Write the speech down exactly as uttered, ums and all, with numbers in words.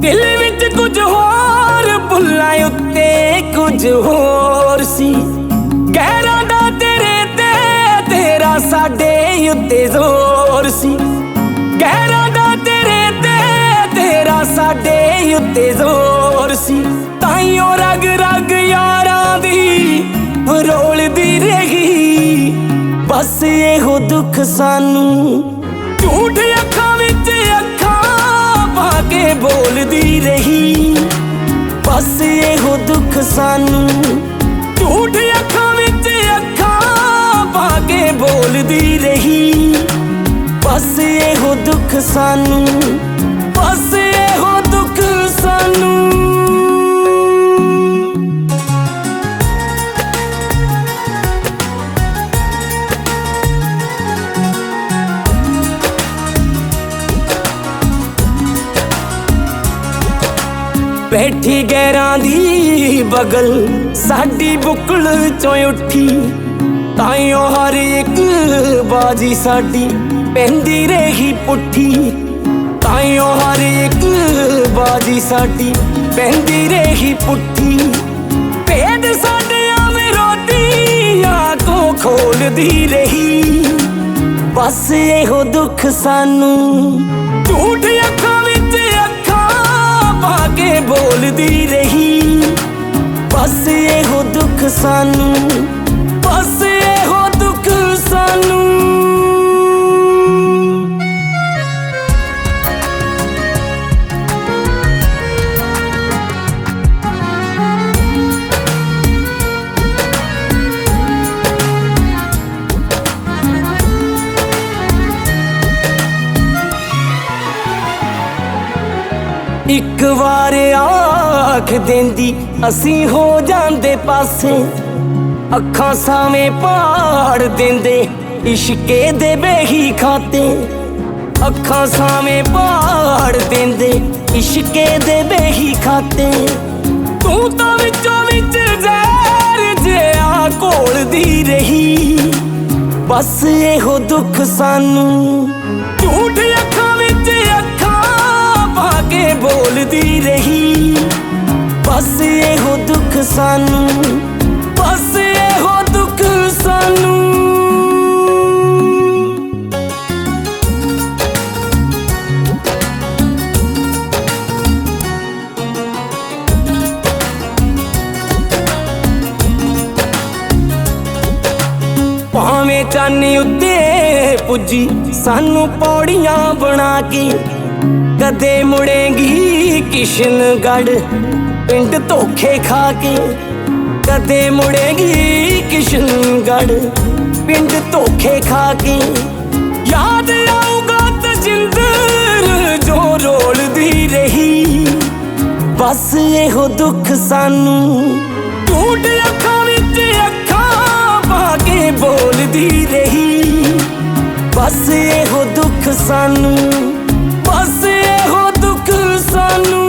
दिल विच कुछ होर भुल्लां उत्ते कुछ होर सी। गहरा दा तेरे ते तेरा साडे उत्ते जोर सी। गहरा दा तेरे ते तेरा साडे उत्ते जोर सी। ताइयों रग रग यारां दी रोलदी रही बस एहो दुख सानू। झूठ अखां विच अखां पा के बोलदी रही बस एहो दुख सानू। झूठ अखां विच अखां पा के बोलदी रही बस एहो दुख सानू। बस एहो दुख सानू। बैठी गैरां दी बगल साडी बुकल चों उठी ताइयों हर एक बाजी साडी पैंदी रही पुठी। ताइयों हर एक बाजी साडी पैंदी रही पुठी। भेद साडियां विरोधियां को खोलदी रही बस एहो दुख सानू। झूठ अखां विच अखां पा के बोलदी रही बस एहो दुख सानू। बस एहो दुख सानू। एक वार आख देंदी असी हो जांदे पासे। अखां सावें पाड़ देंदे इश्के दे बेही खाते। अखां सावें पाड़ देंदे इश्के दे बेही खाते। तू तां विचों विच ज़हर जिहा घोलदी रही बस एहो दुख सानू। झूठ अखां विच अखां पा के बोलदी रही बस एहो दुख सानू। बस एहो दुख सानू। भावें चानी उत्ते पुजी सानू पौड़ियां बना के कदे मुड़ेंगी किशनगढ़ पिंड धोखे खा के। कदे मुड़ेंगी किशनगढ़ पिंड धोखे खा के। याद आऊगा तजिंदर जो रोलदी रही बस एहो दुख सानू। झूठ अखां विच अखां पा के बोलदी रही बस एहो दुख सानू। बस एहो दुख सानू।